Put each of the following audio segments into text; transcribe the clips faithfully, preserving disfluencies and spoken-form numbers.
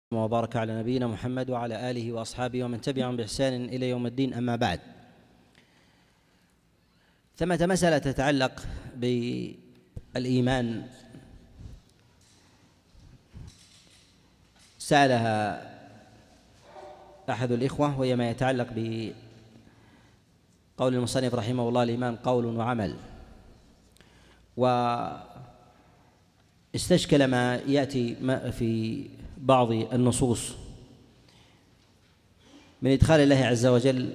وبارك على نبينا محمد وعلى آله وأصحابه ومن تبعهم بإحسان إلى يوم الدين. أما بعد، ثمة مسألة تتعلق بالإيمان سألها أحد الإخوة، وهي ما يتعلق بقول المصنف رحمه الله: الإيمان قول وعمل. واستشكل ما يأتي في بعض النصوص من إدخال الله عز وجل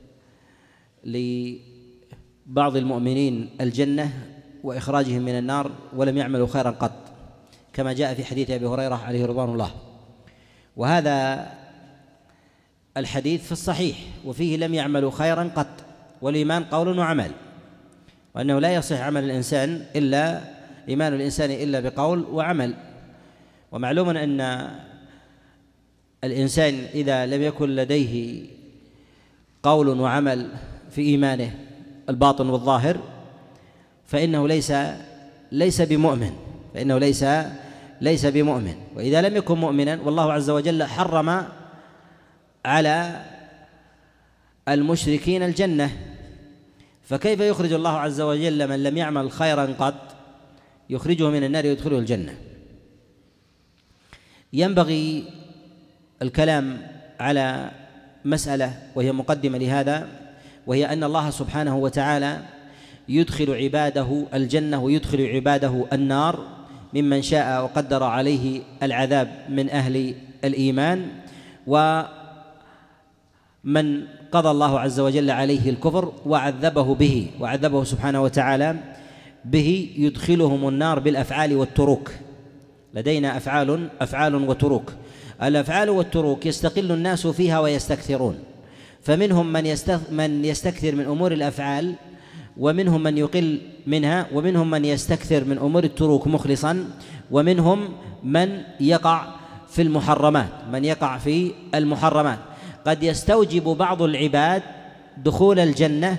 لبعض المؤمنين الجنة وإخراجهم من النار ولم يعملوا خيرا قط، كما جاء في حديث أبي هريرة عليه رضوان الله. وهذا الحديث في الصحيح، وفيه لم يعملوا خيرا قط، والإيمان قول وعمل، وأنه لا يصح عمل الإنسان إلا إيمان الإنسان إلا بقول وعمل. ومعلوم أن الإنسان إذا لم يكن لديه قول وعمل في إيمانه الباطن والظاهر فإنه ليس ليس بمؤمن فإنه ليس ليس بمؤمن. وإذا لم يكن مؤمنا، والله عز وجل حرم على المشركين الجنة، فكيف يخرج الله عز وجل من لم يعمل خيرا قط يخرجه من النار ويدخله الجنة؟ ينبغي الكلام على مسألة وهي مقدمة لهذا، وهي أن الله سبحانه وتعالى يدخل عباده الجنة ويدخل عباده النار ممن شاء وقدر عليه العذاب من أهل الإيمان، ومن قضى الله عز وجل عليه الكفر وعذبه به وعذبه سبحانه وتعالى به يدخلهم النار بالأفعال والتروك. لدينا أفعال أفعال وتروك. الأفعال والتروك يستقل الناس فيها ويستكثرون، فمنهم من من يستكثر من أمور الأفعال، ومنهم من يقل منها، ومنهم من يستكثر من أمور التروك مخلصا، ومنهم من يقع في المحرمات من يقع في المحرمات. قد يستوجب بعض العباد دخول الجنة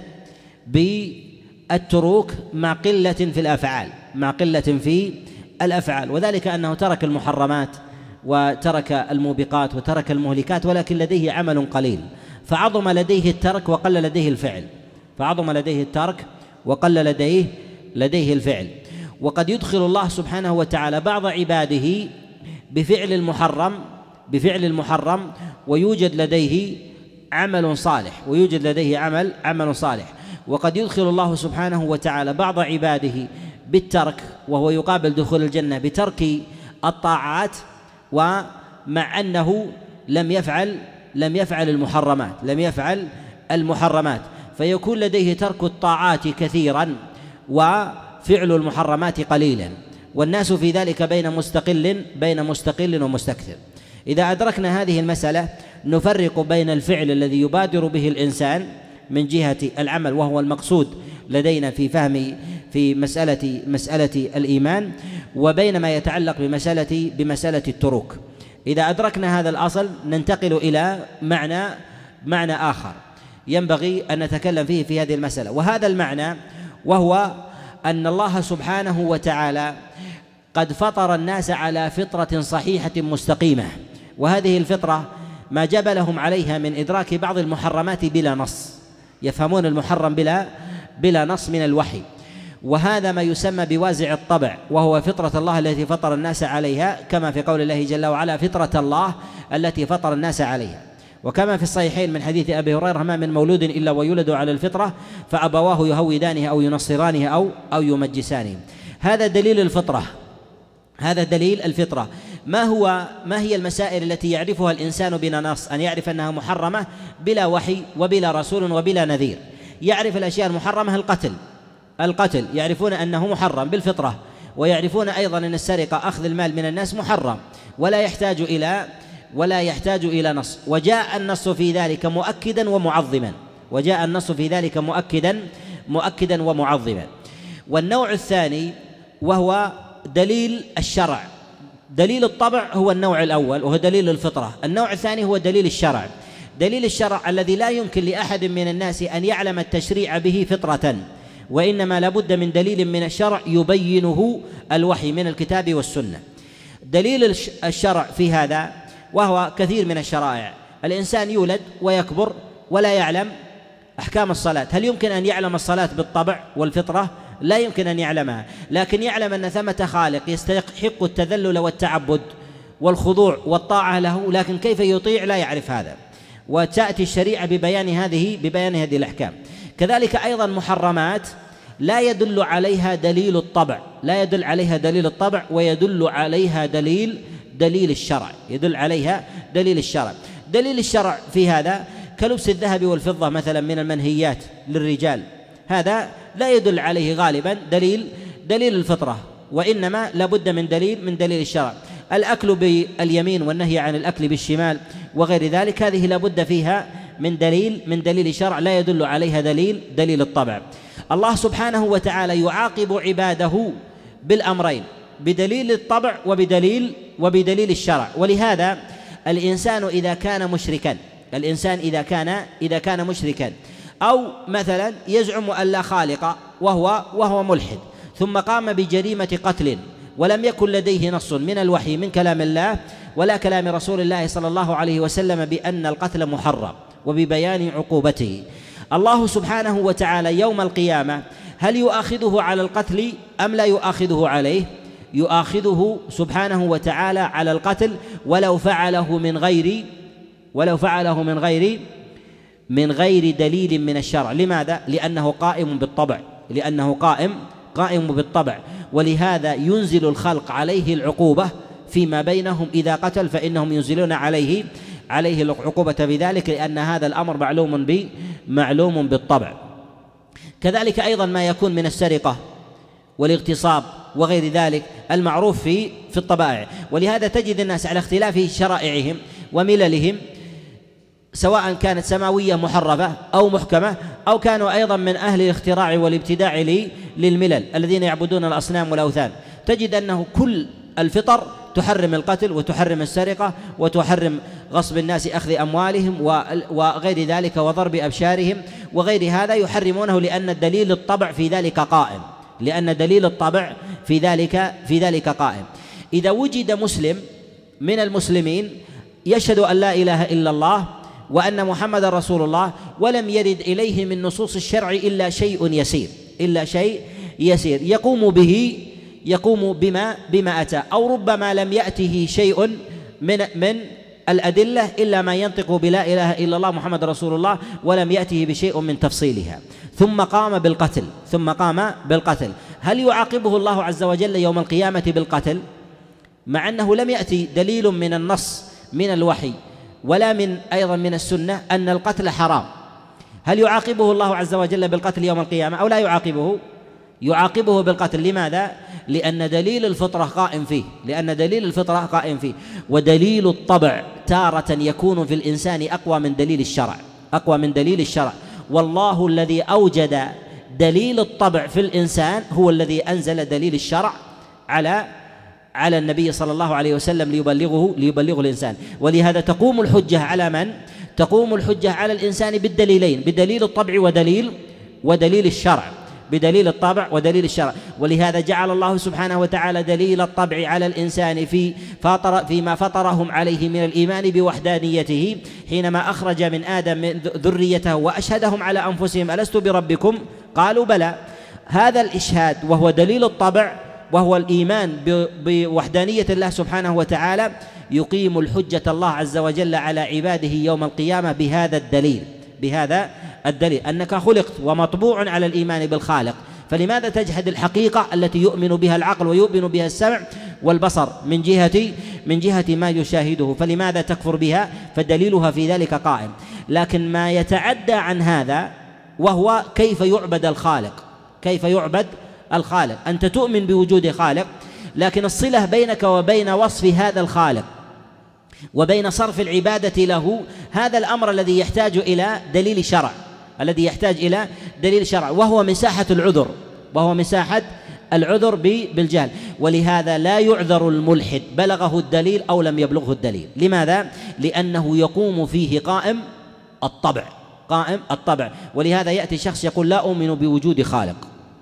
بالتروك مع قلة في الأفعال مع قلة في الأفعال وذلك أنه ترك المحرمات وترك الموبقات وترك المهلكات، ولكن لديه عمل قليل، فعظم لديه الترك وقل لديه الفعل فعظم لديه الترك وقل لديه لديه الفعل. وقد يدخل الله سبحانه وتعالى بعض عباده بفعل المحرم بفعل المحرم ويوجد لديه عمل صالح ويوجد لديه عمل عمل صالح. وقد يدخل الله سبحانه وتعالى بعض عباده بالترك، وهو يقابل دخول الجنة بترك الطاعات، ومع أنه لم يفعل لم يفعل المحرمات لم يفعل المحرمات فيكون لديه ترك الطاعات كثيرا وفعل المحرمات قليلا، والناس في ذلك بين مستقل بين مستقل ومستكثر. إذا أدركنا هذه المسألة نفرق بين الفعل الذي يبادر به الإنسان من جهة العمل، وهو المقصود لدينا في فهم في مسألة مسألة الإيمان، وبين ما يتعلق بمسألة بمسألة التروك. إذا أدركنا هذا الأصل ننتقل إلى معنى معنى آخر ينبغي أن نتكلم فيه في هذه المسألة، وهذا المعنى وهو أن الله سبحانه وتعالى قد فطر الناس على فطرة صحيحة مستقيمة، وهذه الفطرة ما جبلهم عليها من إدراك بعض المحرمات بلا نص، يفهمون المحرم بلا بلا نص من الوحي، وهذا ما يسمى بوازع الطبع، وهو فطرة الله التي فطر الناس عليها، كما في قول الله جل وعلا: فطرة الله التي فطر الناس عليها. وكما في الصحيحين من حديث أبي هريرة: ما من مولود إلا ويولد على الفطرة فأبواه يهودانه أو ينصرانه أو أو يمجسانه. هذا دليل الفطرة هذا دليل الفطرة. ما هو ما هي المسائل التي يعرفها الإنسان بلا نص؟ أن يعرف أنها محرمة بلا وحي وبلا رسول وبلا نذير. يعرف الأشياء المحرمة، القتل القتل يعرفون أنه محرم بالفطرة، ويعرفون أيضا أن السرقة أخذ المال من الناس محرم ولا يحتاج إلى ولا يحتاج إلى نص، وجاء النص في ذلك مؤكدا ومعظما وجاء النص في ذلك مؤكدا مؤكدا ومعظما. والنوع الثاني وهو دليل الشرع. دليل الطبع هو النوع الأول وهو دليل الفطرة. النوع الثاني هو دليل الشرع. دليل الشرع الذي لا يمكن لأحد من الناس أن يعلم التشريع به فطرة، وإنما لابد من دليل من الشرع يبينه الوحي من الكتاب والسنة. دليل الشرع في هذا وهو كثير من الشرائع. الإنسان يولد ويكبر ولا يعلم أحكام الصلاة. هل يمكن أن يعلم الصلاة بالطبع والفطرة؟ لا يمكن أن يعلمها، لكن يعلم أن ثمة خالق يستحق التذلل والتعبد والخضوع والطاعة له، لكن كيف يطيع لا يعرف هذا، وتأتي الشريعة ببيان هذه ببيان هذه الأحكام. كذلك أيضا محرمات لا يدل عليها دليل الطبع، لا يدل عليها دليل الطبع، ويدل عليها دليل دليل الشرع، يدل عليها دليل الشرع. دليل الشرع في هذا كلبس الذهب والفضة مثلا من المنهيات للرجال، هذا لا يدل عليه غالبا دليل دليل الفطرة، وإنما لابد من دليل من دليل الشرع. الأكل باليمين والنهي عن الأكل بالشمال وغير ذلك، هذه لابد فيها من دليل من دليل الشرع، لا يدل عليها دليل دليل الطبع. الله سبحانه وتعالى يعاقب عباده بالأمرين، بدليل الطبع وبدليل وبدليل الشرع. ولهذا الإنسان إذا كان مشركا الإنسان إذا كان إذا كان مشركا أو مثلا يزعم أن لا خالق وهو وهو ملحد، ثم قام بجريمة قتل ولم يكن لديه نص من الوحي من كلام الله ولا كلام رسول الله صلى الله عليه وسلم بأن القتل محرم وببيان عقوبته، الله سبحانه وتعالى يوم القيامة هل يؤاخذه على القتل أم لا يؤاخذه عليه؟ يؤاخذه سبحانه وتعالى على القتل ولو فعله من غير ولو فعله من غير من غير دليل من الشرع. لماذا؟ لأنه قائم بالطبع لأنه قائم قائم بالطبع ولهذا ينزل الخلق عليه العقوبة فيما بينهم، إذا قتل فإنهم ينزلون عليه عليه العقوبة بذلك، لأن هذا الأمر معلوم ب معلوم بالطبع. كذلك أيضا ما يكون من السرقة والاغتصاب وغير ذلك المعروف في في الطبائع. ولهذا تجد الناس على اختلاف شرائعهم ومللهم، سواء كانت سماوية محرفة أو محكمة، أو كانوا أيضا من أهل الاختراع والابتداع للملل الذين يعبدون الأصنام والأوثان، تجد أنه كل الفطر تحرم القتل وتحرم السرقة وتحرم غصب الناس أخذ أموالهم وغير ذلك وضرب أبشارهم وغير هذا، يحرمونه لأن الدليل الطبع في ذلك قائم لأن دليل الطبع في ذلك في ذلك قائم. إذا وجد مسلم من المسلمين يشهد أن لا إله إلا الله وأن محمد رسول الله ولم يرد إليه من نصوص الشرع إلا شيء يسير إلا شيء يسير يقوم به يقوم بما بما أتى، أو ربما لم يأته شيء من من الأدلة إلا ما ينطق بلا إله إلا الله محمد رسول الله ولم يأته بشيء من تفصيلها، ثم قام بالقتل ثم قام بالقتل هل يعاقبه الله عز وجل يوم القيامة بالقتل؟ مع أنه لم يأتي دليل من النص من الوحي ولا من أيضا من السنة أن القتل حرام، هل يعاقبه الله عز وجل بالقتل يوم القيامة أو لا يعاقبه؟ يعاقبه بالقتل. لماذا؟ لأن دليل الفطرة قائم فيه لأن دليل الفطرة قائم فيه ودليل الطبع تارة يكون في الإنسان أقوى من دليل الشرع أقوى من دليل الشرع والله الذي أوجد دليل الطبع في الإنسان هو الذي أنزل دليل الشرع على على النبي صلى الله عليه وسلم ليبلغه ليبلغه الإنسان. ولهذا تقوم الحجة على من؟ تقوم الحجة على الإنسان بالدليلين، بدليل الطبع ودليل ودليل الشرع بدليل الطبع ودليل الشرع. ولهذا جعل الله سبحانه وتعالى دليل الطبع على الإنسان في فطر فيما فطرهم عليه من الإيمان بوحدانيته حينما أخرج من آدم من ذريته وأشهدهم على أنفسهم ألست بربكم قالوا بلى. هذا الإشهاد وهو دليل الطبع وهو الإيمان بوحدانية الله سبحانه وتعالى يقيم الحجة الله عز وجل على عباده يوم القيامة بهذا الدليل بهذا الدليل أنك خلقت ومطبوع على الإيمان بالخالق، فلماذا تجحد الحقيقة التي يؤمن بها العقل ويؤمن بها السمع والبصر من جهة من جهة ما يشاهده؟ فلماذا تكفر بها؟ فدليلها في ذلك قائم. لكن ما يتعدى عن هذا وهو كيف يعبد الخالق كيف يعبد الخالق أنت تؤمن بوجود خالق، لكن الصلة بينك وبين وصف هذا الخالق وبين صرف العبادة له هذا الأمر الذي يحتاج إلى دليل شرع الذي يحتاج إلى دليل شرع وهو مساحة العذر وهو مساحة العذر بالجهل. ولهذا لا يعذر الملحد بلغه الدليل أو لم يبلغه الدليل. لماذا؟ لأنه يقوم فيه قائم الطبع قائم الطبع. ولهذا يأتي شخص يقول لا أؤمن بوجود خالق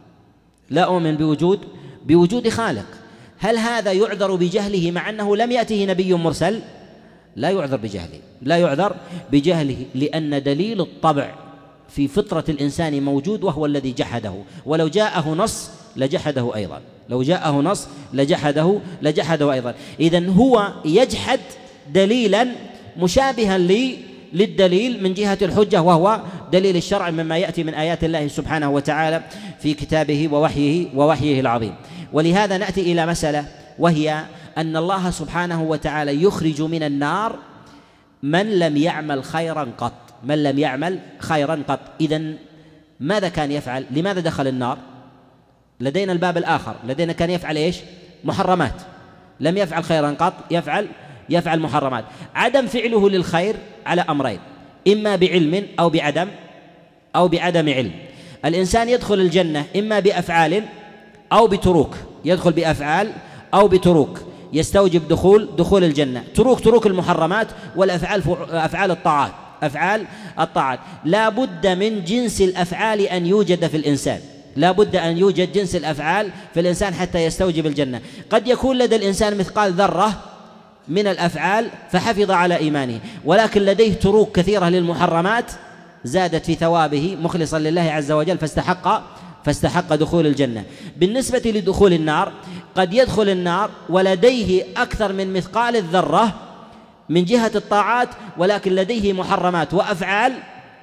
لا أؤمن بوجود بوجود خالق، هل هذا يعذر بجهله مع أنه لم يأته نبي مرسل؟ لا يعذر بجهله، لا يعذر بجهله، لأن دليل الطبع في فطرة الإنسان موجود وهو الذي جحده، ولو جاءه نص لجحده أيضا، لو جاءه نص لجحده لجحده أيضا. إذن هو يجحد دليلا مشابها لي للدليل من جهة الحجة، وهو دليل الشرع مما يأتي من آيات الله سبحانه وتعالى في كتابه ووحيه ووحيه العظيم. ولهذا نأتي إلى مسألة، وهي أن الله سبحانه وتعالى يخرج من النار من لم يعمل خيرا قط، من لم يعمل خيرا قط. إذن ماذا كان يفعل؟ لماذا دخل النار؟ لدينا الباب الآخر، لدينا كان يفعل إيش؟ محرمات، لم يفعل خيرا قط، يفعل يفعل محرمات. عدم فعله للخير على أمرين، إما بعلم أو بعدم أو بعدم علم. الإنسان يدخل الجنة إما بأفعال أو بتروك، يدخل بأفعال أو بتروك يستوجب دخول دخول الجنة. تروك تروك المحرمات، والأفعال أفعال الطاعات، أفعال الطاعات. لا بد من جنس الأفعال أن يوجد في الإنسان، لا بد أن يوجد جنس الأفعال في الإنسان حتى يستوجب الجنة. قد يكون لدى الإنسان مثقال ذرة من الأفعال فحفظ على إيمانه، ولكن لديه تروك كثيرة للمحرمات زادت في ثوابه مخلصا لله عز وجل فاستحق فاستحق دخول الجنة. بالنسبة لدخول النار، قد يدخل النار ولديه أكثر من مثقال الذرة من جهة الطاعات، ولكن لديه محرمات وأفعال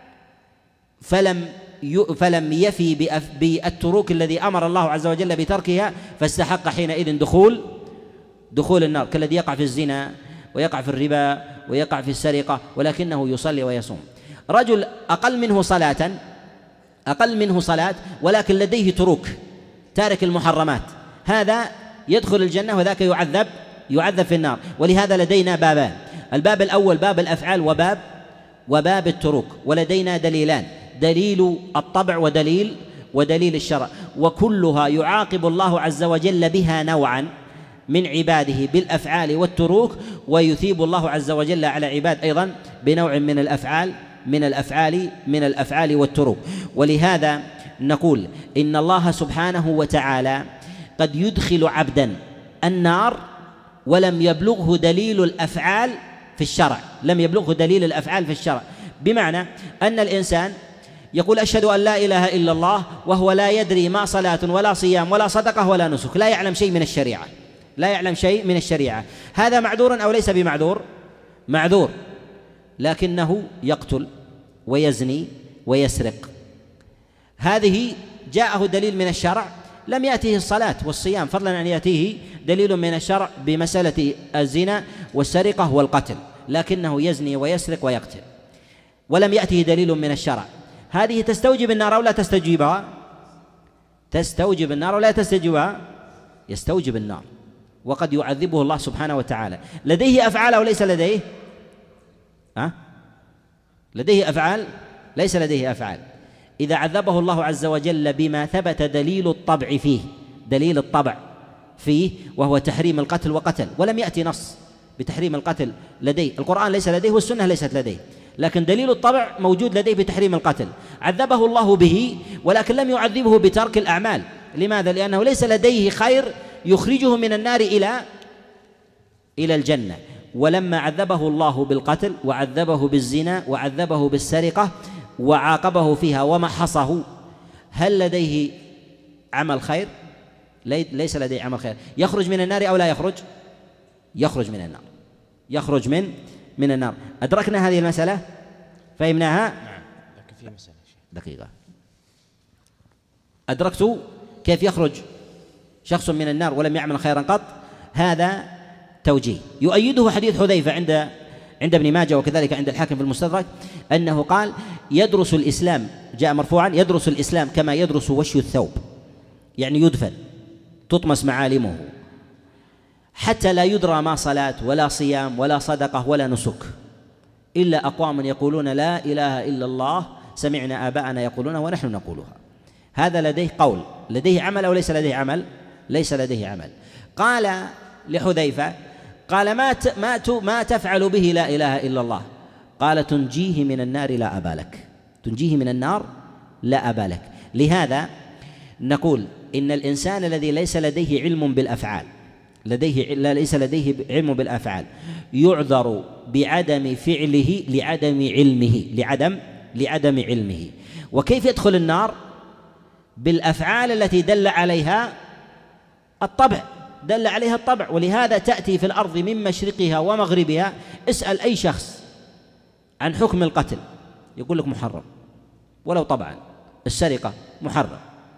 فلم فلم يفي بالتروك الذي أمر الله عز وجل بتركها، فاستحق حينئذ دخول دخول النار، كالذي يقع في الزنا ويقع في الربا ويقع في السرقة ولكنه يصلي ويصوم. رجل أقل منه صلاة أقل منه صلاة ولكن لديه تروك، تارك المحرمات، هذا يدخل الجنة وذاك يعذب يعذب في النار. ولهذا لدينا بابان، الباب الأول باب الأفعال وباب وباب التروك، ولدينا دليلان، دليل الطبع ودليل ودليل الشرع، وكلها يعاقب الله عز وجل بها نوعا من عباده بالأفعال والتروك، ويثيب الله عز وجل على عباد أيضا بنوع من الأفعال من الأفعال من الأفعال والتروك. ولهذا نقول إن الله سبحانه وتعالى قد يدخل عبدا النار ولم يبلغه دليل الأفعال في الشرع، لم يبلغه دليل الأفعال في الشرع، بمعنى أن الإنسان يقول أشهد أن لا إله إلا الله وهو لا يدري ما صلاة ولا صيام ولا صدقة ولا نسك، لا يعلم شيء من الشريعة، لا يعلم شيء من الشريعة. هذا معذور أو ليس بمعذور؟ معذور، لكنه يقتل ويزني ويسرق. هذه جاءه دليل من الشرع، لم يأتيه الصلاة والصيام، فضلا أن يأتيه دليل من الشرع بمسألة الزنا والسرقة والقتل، لكنه يزني ويسرق ويقتل ولم يأتيه دليل من الشرع. هذه تستوجب النار أو لا تستوجبها؟ تستوجب النار أو لا تستوجبها؟ يستوجب النار، وقد يعذبه الله سبحانه وتعالى. لديه أفعال أو ليس لديه؟ أه؟ لديه أفعال؟ ليس لديه أفعال. إذا عذبه الله عز وجل بما ثبت دليل الطبع فيه، دليل الطبع فيه وهو تحريم القتل وقتل، ولم يأتي نص بتحريم القتل لديه، القرآن ليس لديه والسنة ليست لديه، لكن دليل الطبع موجود لديه بتحريم القتل، عذبه الله به ولكن لم يعذبه بترك الأعمال. لماذا؟ لأنه ليس لديه خير يخرجه من النار إلى إلى الجنة. ولما عذبه الله بالقتل وعذبه بالزنا وعذبه بالسرقة وعاقبه فيها ومحصه، هل لديه عمل خير؟ ليس لديه عمل خير. يخرج من النار أو لا يخرج؟ يخرج من النار، يخرج من من النار. أدركنا هذه المسألة؟ فهمناها؟ نعم. لكن في مسألة دقيقة، أدركت كيف يخرج شخص من النار ولم يعمل خيرا قط. هذا توجيه يؤيده حديث حذيفة عند عند ابن ماجه وكذلك عند الحاكم في المستدرك، أنه قال يدرس الإسلام، جاء مرفوعا، يدرس الإسلام كما يدرس وشي الثوب، يعني يدفن تطمس معالمه حتى لا يدرى ما صلاة ولا صيام ولا صدقة ولا نسك، إلا أقوام يقولون لا إله إلا الله سمعنا آباءنا يقولون ونحن نقولها. هذا لديه قول، لديه عمل أو ليس لديه عمل؟ ليس لديه عمل. قال لحذيفة، قال ما ما ما تفعل به لا إله إلا الله؟ قال تنجيه من النار لا أبا لك، تنجيه من النار لا أبا لك. لهذا نقول إن الإنسان الذي ليس لديه علم بالأفعال لديه ليس لديه علم بالأفعال يعذر بعدم فعله لعدم علمه لعدم لعدم علمه. وكيف يدخل النار؟ بالأفعال التي دل عليها الطبع دل عليها الطبع ولهذا تأتي في الأرض من مشرقها ومغربها. اسأل أي شخص عن حكم القتل يقول لك محرم، ولو طبعا. السرقة محرم،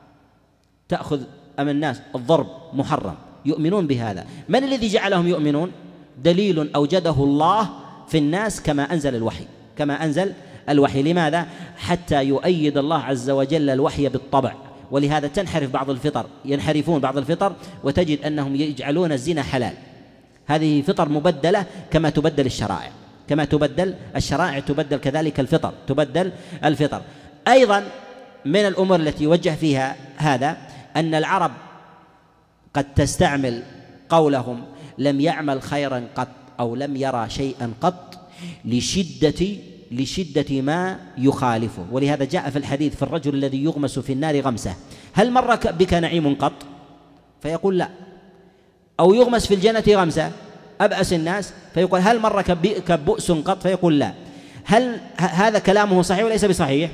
تأخذ أمن الناس الضرب محرم، يؤمنون بهذا. من الذي جعلهم يؤمنون؟ دليل أوجده الله في الناس كما أنزل الوحي كما أنزل الوحي. لماذا؟ حتى يؤيد الله عز وجل الوحي بالطبع. ولهذا تنحرف بعض الفطر ينحرفون بعض الفطر وتجد أنهم يجعلون الزنا حلال. هذه فطر مبدلة كما تبدل الشرائع كما تبدل الشرائع تبدل كذلك الفطر تبدل الفطر. أيضا من الأمور التي يوجه فيها هذا أن العرب قد تستعمل قولهم لم يعمل خيرا قط أو لم يرى شيئا قط لشدة لشدة ما يخالفه. ولهذا جاء في الحديث في الرجل الذي يغمس في النار غمسة: هل مر بك نعيم قط؟ فيقول لا. أو يغمس في الجنة غمسة، أبأس الناس، فيقول هل مر بك بؤس قط؟ فيقول لا. هل هذا كلامه صحيح وليس بصحيح؟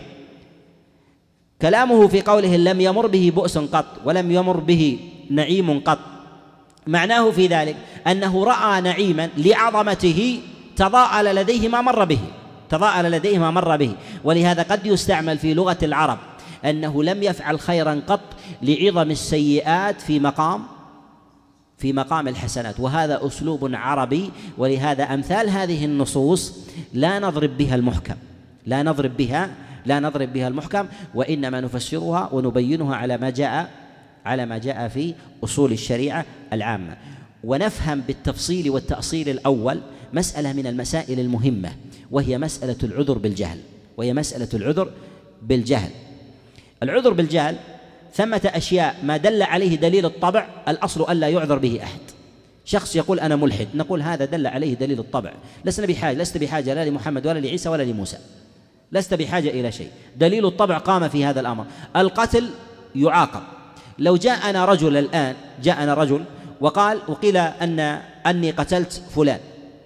كلامه في قوله لم يمر به بؤس قط ولم يمر به نعيم قط معناه في ذلك أنه رأى نعيما لعظمته تضاءل لديه ما مر به تضاءل لديه ما مر به. ولهذا قد يستعمل في لغة العرب أنه لم يفعل خيرا قط لعظم السيئات في مقام في مقام الحسنات، وهذا أسلوب عربي. ولهذا أمثال هذه النصوص لا نضرب بها المحكم لا نضرب بها لا نضرب بها المحكم وإنما نفسرها ونبينها على ما جاء على ما جاء في أصول الشريعة العامة. ونفهم بالتفصيل والتأصيل الأول مسألة من المسائل المهمة، وهي مسألة العذر بالجهل وهي مسألة العذر بالجهل العذر بالجهل ثمة أشياء ما دل عليه دليل الطبع الأصل ألا يعذر به أحد. شخص يقول أنا ملحد، نقول هذا دل عليه دليل الطبع، لسنا بحاجة لست بحاجة لا لمحمد ولا لعيسى ولا لموسى، لست بحاجة إلى شيء، دليل الطبع قام في هذا الأمر. القتل يعاقب. لو جاءنا رجل الآن جاءنا رجل وقال وقيل أن أني قتلت فلان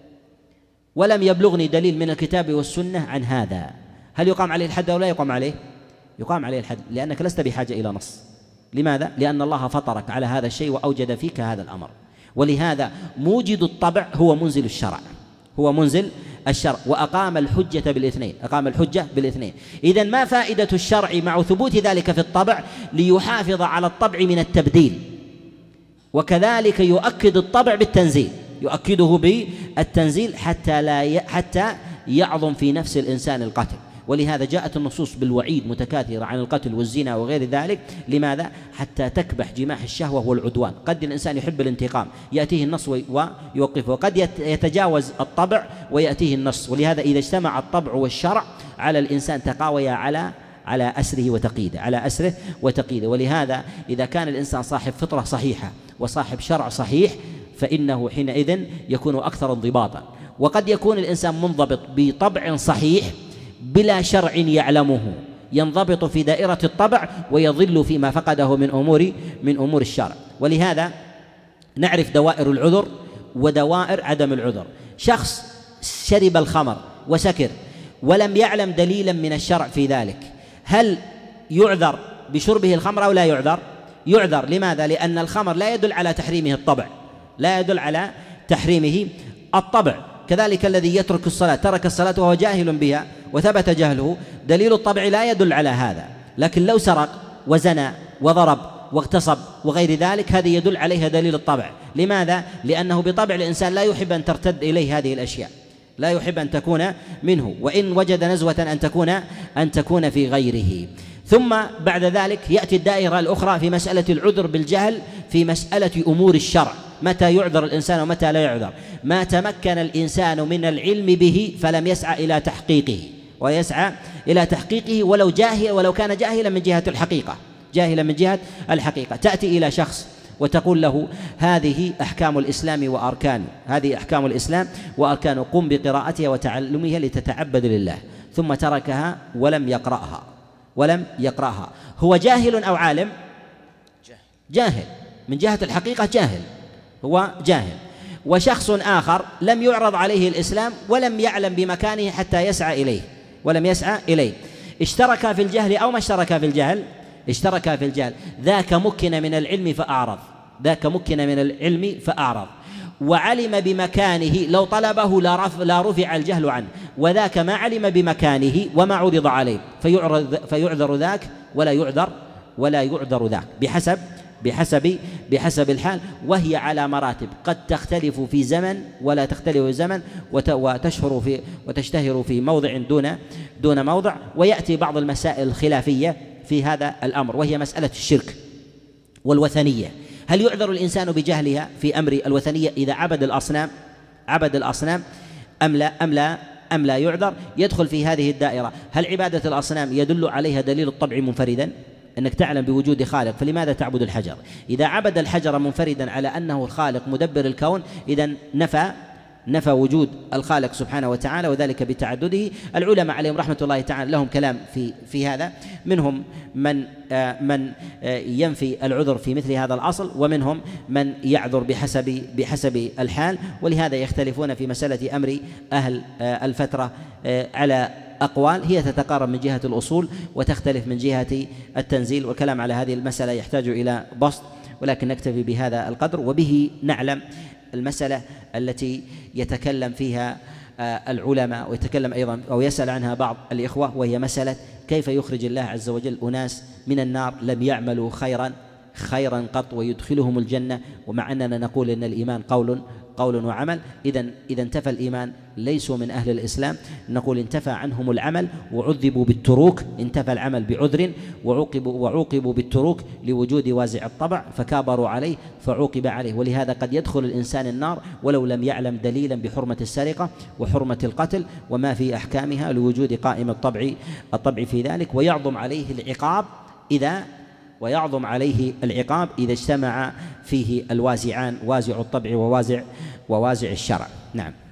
ولم يبلغني دليل من الكتاب والسنة عن هذا، هل يقام عليه الحد أو لا يقام عليه؟ يقام عليه الحد، لأنك لست بحاجة إلى نص. لماذا؟ لأن الله فطرك على هذا الشيء وأوجد فيك هذا الأمر. ولهذا موجد الطبع هو منزل الشرع هو منزل الشرع وأقام الحجة بالاثنين أقام الحجة بالاثنين. إذن ما فائدة الشرع مع ثبوت ذلك في الطبع؟ ليحافظ على الطبع من التبديل، وكذلك يؤكد الطبع بالتنزيل يؤكده بالتنزيل حتى لا حتى يعظم في نفس الإنسان القتل. ولهذا جاءت النصوص بالوعيد متكاثرة عن القتل والزنا وغير ذلك. لماذا؟ حتى تكبح جماح الشهوة والعدوان. قد الإنسان يحب الانتقام يأتيه النص ويوقفه، قد يتجاوز الطبع ويأتيه النص. ولهذا إذا اجتمع الطبع والشرع على الإنسان تقاويا على على أسره وتقييده على أسره وتقييده. ولهذا إذا كان الإنسان صاحب فطرة صحيحة وصاحب شرع صحيح فإنه حينئذ يكون أكثر انضباطا. وقد يكون الإنسان منضبط بطبع صحيح بلا شرع يعلمه، ينضبط في دائرة الطبع ويضل فيما فقده من أمور من أمور الشرع. ولهذا نعرف دوائر العذر ودوائر عدم العذر. شخص شرب الخمر وسكر ولم يعلم دليلا من الشرع في ذلك، هل يعذر بشربه الخمر أو لا يعذر؟ يعذر. لماذا؟ لأن الخمر لا يدل على تحريمه الطبع لا يدل على تحريمه الطبع. كذلك الذي يترك الصلاة ترك الصلاة وهو جاهل بها وثبت جهله، دليل الطبع لا يدل على هذا. لكن لو سرق وزنى وضرب واغتصب وغير ذلك هذه يدل عليها دليل الطبع. لماذا؟ لأنه بطبع الإنسان لا يحب أن ترتد إليه هذه الأشياء، لا يحب أن تكون منه، وإن وجد نزوة أن تكون أن تكون في غيره. ثم بعد ذلك يأتي الدائرة الأخرى في مسألة العذر بالجهل في مسألة أمور الشرع، متى يعذر الإنسان ومتى لا يعذر. ما تمكن الإنسان من العلم به فلم يسعى إلى تحقيقه ويسعى إلى تحقيقه ولو جاهل ولو كان جاهلا من جهة الحقيقة جاهلا من جهة الحقيقة. تأتي إلى شخص وتقول له هذه أحكام الإسلام وأركانه هذه أحكام الإسلام وأركانه قم بقراءتها وتعلمها لتتعبد لله، ثم تركها ولم يقرأها ولم يقرأها هو جاهل أو عالم؟ جاهل من جهة الحقيقة، جاهل هو جاهل. وشخص آخر لم يعرض عليه الإسلام ولم يعلم بمكانه حتى يسعى إليه ولم يسعى إليه، اشترك في الجهل أو ما اشترك في الجهل؟ اشترك في الجهل. ذاك مكن من العلم فأعرض، ذاك مكن من العلم فأعرض، وعلم بمكانه لو طلبه لا رفع الجهل عنه، وذاك ما علم بمكانه وما عرض عليه فيعرض فيعذر ذاك ولا يعذر ولا يعذر ذاك بحسب بحسب بحسب الحال. وهي على مراتب قد تختلف في زمن ولا تختلف في زمن، وتشهر في وتشتهر في موضع دون دون موضع. ويأتي بعض المسائل الخلافية في هذا الأمر، وهي مسألة الشرك والوثنية. هل يعذر الإنسان بجهلها في أمر الوثنية إذا عبد الأصنام عبد الأصنام أم لا أم لا أم لا يعذر؟ يدخل في هذه الدائرة. هل عبادة الأصنام يدل عليها دليل الطبع منفردا، أنك تعلم بوجود خالق فلماذا تعبد الحجر؟ إذا عبد الحجر منفردا على أنه الخالق مدبر الكون، إذن نفى نفى وجود الخالق سبحانه وتعالى، وذلك بتعدده. العلماء عليهم رحمة الله تعالى لهم كلام في في هذا، منهم من آه من آه ينفي العذر في مثل هذا الأصل، ومنهم من يعذر بحسب بحسب الحال. ولهذا يختلفون في مسألة أمر أهل آه الفترة آه على أقوال هي تتقارب من جهة الأصول وتختلف من جهة التنزيل، والكلام على هذه المسألة يحتاج إلى بسط، ولكن نكتفي بهذا القدر. وبه نعلم المسألة التي يتكلم فيها العلماء ويتكلم أيضا أو يسأل عنها بعض الإخوة، وهي مسألة كيف يخرج الله عز وجل أناس من النار لم يعملوا خيرا خيرا قط ويدخلهم الجنة، ومع أننا نقول إن الإيمان قول قول وعمل. إذا إذا انتفى الإيمان ليسوا من أهل الإسلام، نقول انتفى عنهم العمل وعذبوا بالتروك، انتفى العمل بعذر وعوقبوا وعوقبوا بالتروك لوجود وازع الطبع فكابروا عليه فعوقب عليه. ولهذا قد يدخل الإنسان النار ولو لم يعلم دليلا بحرمة السرقة وحرمة القتل وما في أحكامها لوجود قائم الطبع الطبع في ذلك، ويعظم عليه العقاب إذا ويعظم عليه العقاب إذا اجتمع فيه الوازعان، وازع الطبع ووازع ووازع الشرع. نعم.